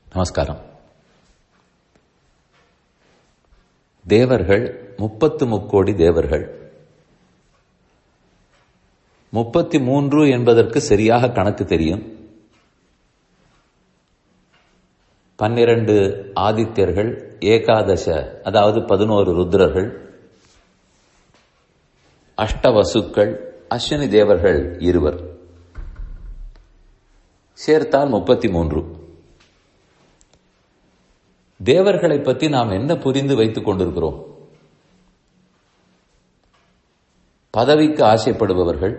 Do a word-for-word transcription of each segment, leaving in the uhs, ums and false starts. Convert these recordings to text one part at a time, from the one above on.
நமஸ்காரம். தேவர்கள் முப்பத்து முக்கோடி தேவர்கள். முப்பத்தி மூன்று என்பதற்கு சரியாக கணக்கு தெரியும். பன்னிரண்டு ஆதித்யர்கள், ஏகாதச அதாவது பதினோரு ருத்ரர்கள், அஷ்டவசுக்கள், அஸ்வினி தேவர்கள் இருவர், சேர்த்தால் முப்பத்தி மூன்று. தேவர்களை பற்றி நாம் என்ன புரிந்து வைத்துக் கொண்டிருக்கிறோம்? பதவிக்கு ஆசைப்படுபவர்கள்,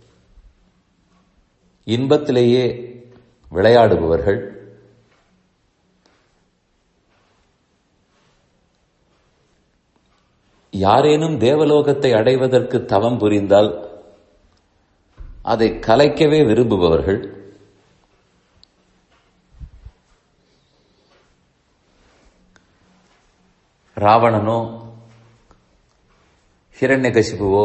இன்பத்திலேயே விளையாடுபவர்கள், யாரேனும் தேவலோகத்தை அடைவதற்கு தவம் புரிந்தால் அதை கலைக்கவே விரும்புபவர்கள், ராவணனோ ஹிரண்யகசிபுவோ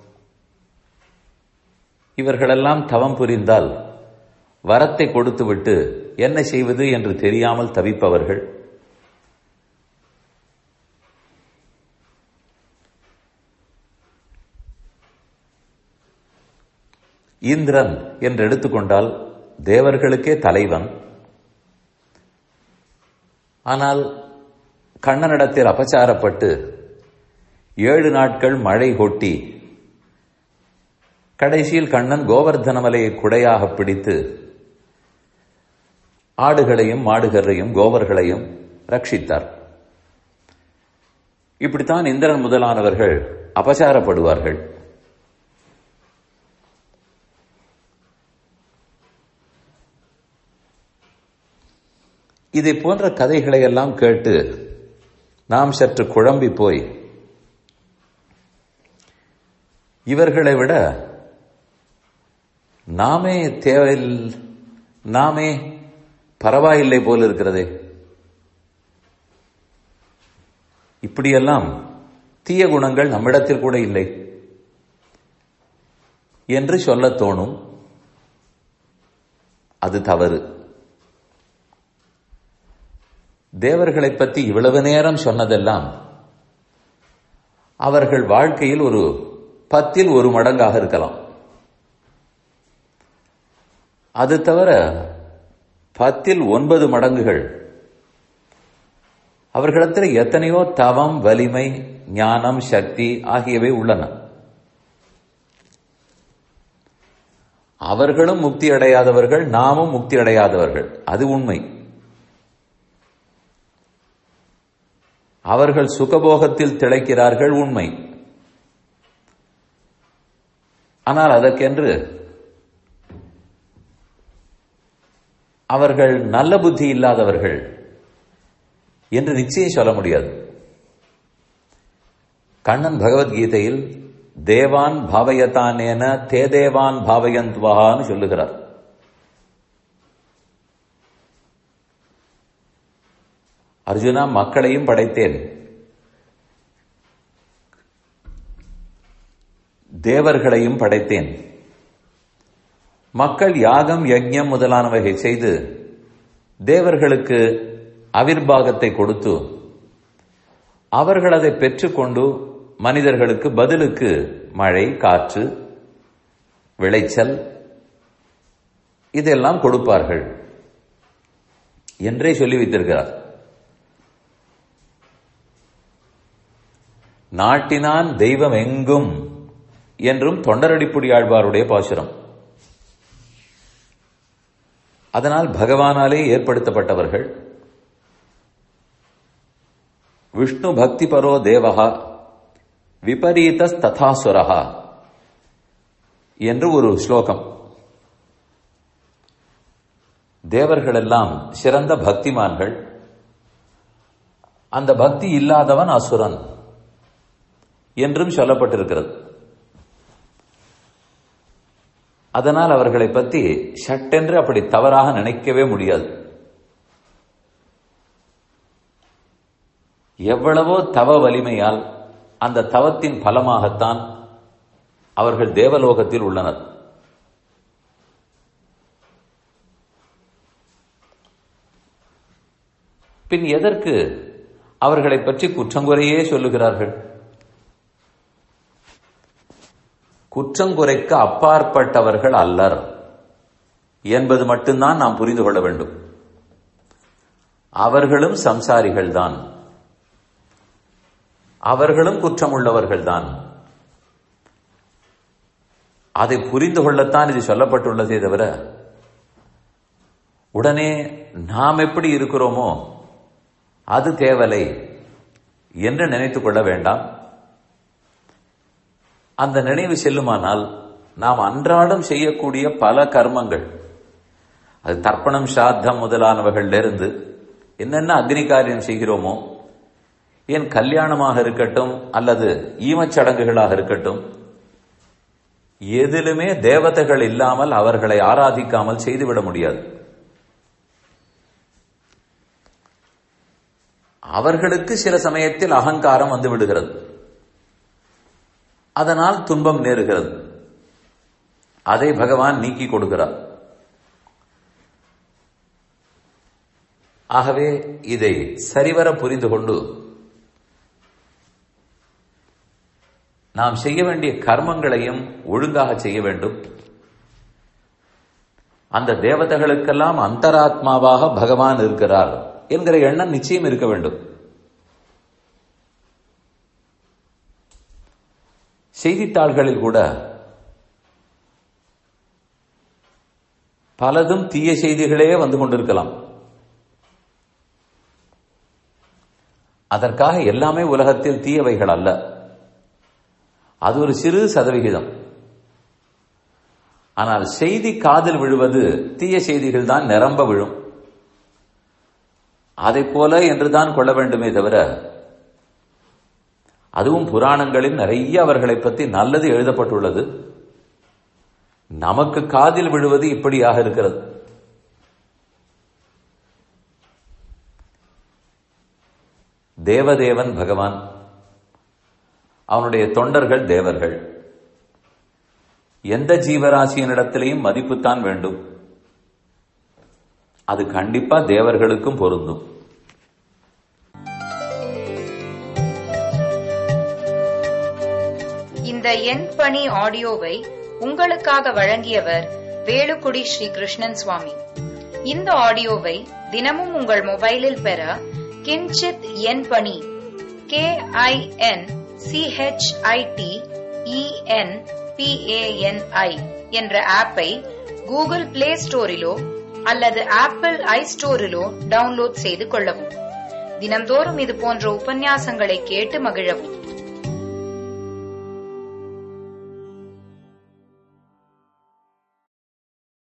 இவர்களெல்லாம் தவம் புரிந்தால் வரத்தை கொடுத்துவிட்டு என்ன செய்வது என்று தெரியாமல் தவிப்பவர்கள், இந்திரன் என்று எடுத்துக்கொண்டால் தேவர்களுக்கே தலைவன். ஆனால் கண்ணனிடத்தில் அபச்சாரப்பட்டு ஏழு நாட்கள் மழை கொட்டி கடைசியில் கண்ணன் கோவர்தன மலையை குடையாக பிடித்து ஆடுகளையும் மாடுகரையும் கோவர்களையும் ரட்சித்தார். இப்படித்தான் இந்திரன் முதலானவர்கள் அபச்சாரப்படுவார்கள். இதை போன்ற கதைகளை எல்லாம் கேட்டு நாம் சற்று குழம்பி போய் இவர்களை விட நாமே தேவை நாமே பரவாயில்லை போல் இருக்கிறதே, இப்படியெல்லாம் தீய குணங்கள் நம்மிடத்தில் கூட இல்லை என்று சொல்ல தோணும். அது தவறு. தேவர்களை பற்றி இவ்வளவு நேரம் சொன்னதெல்லாம் அவர்கள் வாழ்க்கையில் ஒரு பத்தில் ஒரு மடங்காக இருக்கலாம். அது தவிர பத்தில் ஒன்பது மடங்குகள் அவர்களிடத்தில் எத்தனையோ தவம், வலிமை, ஞானம், சக்தி ஆகியவை உள்ளன. அவர்களும் முக்தி அடையாதவர்கள், நாமும் முக்தி அடையாதவர்கள், அது உண்மை. அவர்கள் சுகபோகத்தில் திளைக்கிறார்கள், உண்மை. ஆனால் அதற்கென்று அவர்கள் நல்ல புத்தி இல்லாதவர்கள் என்று நிச்சயம் சொல்ல முடியாது. கண்ணன் பகவத்கீதையில் தேவான் பாவயத்தானேன தே தேவான் பாவயந்த்வான்னு சொல்லுகிறார். அர்ஜுனா, மக்களையும் படைத்தேன், தேவர்களையும் படைத்தேன். மக்கள் யாகம், யஜ்ஞம் முதலானவகை செய்து தேவர்களுக்கு அவிர்வாகத்தை கொடுத்து அவர்கள் அதை பெற்றுக்கொண்டு மனிதர்களுக்கு பதிலுக்கு மழை, காற்று, விளைச்சல் இதெல்லாம் கொடுப்பார்கள் என்றே சொல்லி வைத்திருக்கிறார். நாட்டினான் தெய்வம் எங்கும் என்றும் தொண்டரடிப்புடி ஆழ்வாருடைய பாசுரம். அதனால் பகவானாலே ஏற்படுத்தப்பட்டவர்கள். விஷ்ணு பக்தி பரோ தேவஹா விபரீத ததாசுரஹா என்று ஒரு ஸ்லோகம். தேவர்களெல்லாம் சிறந்த பக்திமான்கள். அந்த பக்தி இல்லாதவன் அசுரன் என்றும் சொல்லப்பட்டிருக்கிறது. அதனால் அவர்களை பற்றி சட்டென்று அப்படி தவறாக நினைக்கவே முடியாது. எவ்வளவோ தவ வலிமையால் அந்த தவத்தின் பலமாகத்தான் அவர்கள் தேவலோகத்தில் உள்ளனர். பின் எதற்கு அவர்களை பற்றி குற்றங்குறையே சொல்லுகிறார்கள்? குற்றங்குறைக்கு அப்பாற்பட்டவர்கள் அல்லர் என்பது மட்டும்தான் நாம் புரிந்து கொள்ள வேண்டும். அவர்களும் சம்சாரிகள்தான், அவர்களும் குற்றமுள்ளவர்கள்தான். அதை புரிந்து கொள்ளத்தான் இது சொல்லப்பட்டுள்ளதே தவிர உடனே நாம் எப்படி இருக்கிறோமோ அது தேவலை என்று நினைத்துக் கொள்ள வேண்டாம். அந்த நினைவு செல்லுமானால் நாம் அன்றாடம் செய்யக்கூடிய பல கர்மங்கள், அது தர்ப்பணம் சாத்தம் முதலானவர்களிலிருந்து என்னென்ன அக்னி காரியம் செய்கிறோமோ, ஏன் கல்யாணமாக இருக்கட்டும் அல்லது ஈமச்சடங்குகளாக இருக்கட்டும், எதிலுமே தேவதைகள் இல்லாமல் அவர்களை ஆராதிக்காமல் செய்துவிட முடியாது. அவர்களுக்கு சில சமயத்தில் அகங்காரம் வந்து விடுகிறது, அதனால் துன்பம் நேருகிறது. அதை பகவான் நீக்கி கொடுக்கிறார். ஆகவே இதை சரிவர புரிந்து கொண்டு நாம் செய்ய வேண்டிய கர்மங்களையும் ஒழுங்காக செய்ய வேண்டும். அந்த தேவதைகளுக்கெல்லாம் அந்தராத்மாவாக பகவான் இருக்கிறார் என்கிற எண்ணம் நிச்சயம் இருக்க வேண்டும். செய்தித்தாள்களில் கூட பலதும் தீய செய்திகளே வந்து கொண்டிருக்கலாம். அதற்காக எல்லாமே உலகத்தில் தீயவைகள் அல்ல, அது ஒரு சிறு சதவிகிதம். ஆனால் செய்தி காதில் விழுவது தீய செய்திகள் தான் நிரம்ப விழும். அதை போல என்றுதான் கொள்ள வேண்டுமே தவிர, அதுவும் புராணங்களில் நிறைய அவர்களை பற்றி நல்லது எழுதப்பட்டுள்ளது. நமக்கு காதில் விழுவது இப்படியாக இருக்கிறது. தேவதேவன் பகவான், அவனுடைய தொண்டர்கள் தேவர்கள். எந்த ஜீவராசியினிடத்திலையும் மதிப்புத்தான் வேண்டும். அது கண்டிப்பா தேவர்களுக்கும் பொருந்தும். இந்த என் பணி ஆடியோவை உங்களுக்காக வழங்கியவர் வேலுக்குடி ஸ்ரீ கிருஷ்ணன் சுவாமி. இந்த ஆடியோவை தினமும் உங்கள் மொபைலில் பெற கிஞ்சித் என் பணி கே ஐ என் சிஹெச்ஐடி இஎன் பிஏஎன்ஐ என்ற ஆப்பை கூகுள் பிளே ஸ்டோரிலோ அல்லது ஆப்பிள் ஐ ஸ்டோரிலோ டவுன்லோட் செய்து கொள்ளவும். தினம்தோறும் இது போன்ற உபன்யாசங்களை கேட்டு மகிழவும்.